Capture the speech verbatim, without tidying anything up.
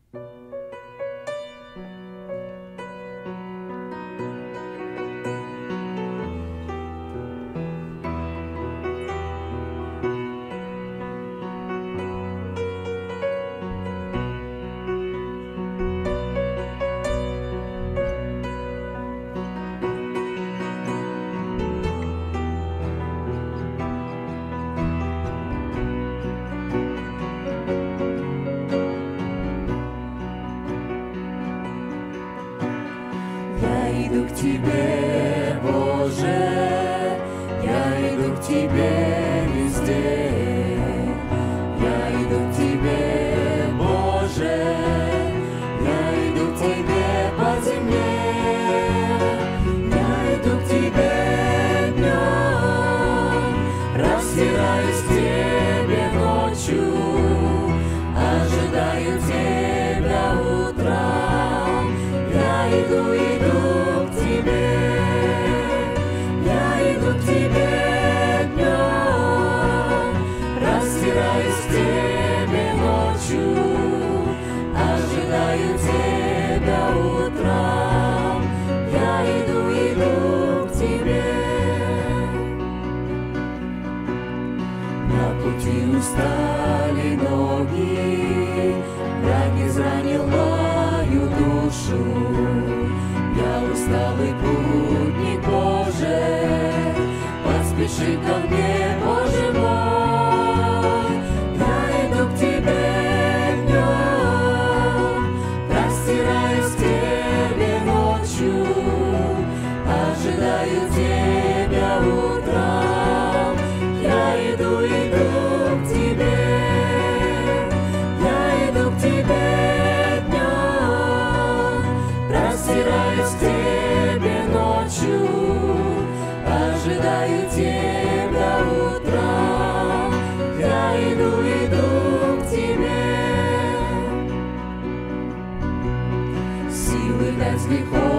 Я иду к Тебе, Боже, я иду к Тебе везде. Я иду к Тебе, Боже, я иду к Тебе по земле. Я иду к Тебе днем, простираюсь к Тебе ночью, ожидаю Тебя утром. Я иду, иду к Тебе, я иду к Тебе днем, простираюсь к Тебе ночью, ожидаю Тебя утром. Я иду, иду к Тебе. На пути устали ноги, враг изранил мою душу. Я усталый путник, Боже, поспеши ко мне, Боже мой. Я иду к Тебе днем, простираюсь к Тебе ночью, ожидаю Тебя утром. Я иду, иду к Тебе, я иду к Тебе днем, простираюсь к Тебе ночью, ожидаю Тебя утром. Я иду, иду к Тебе. Силы дать грехов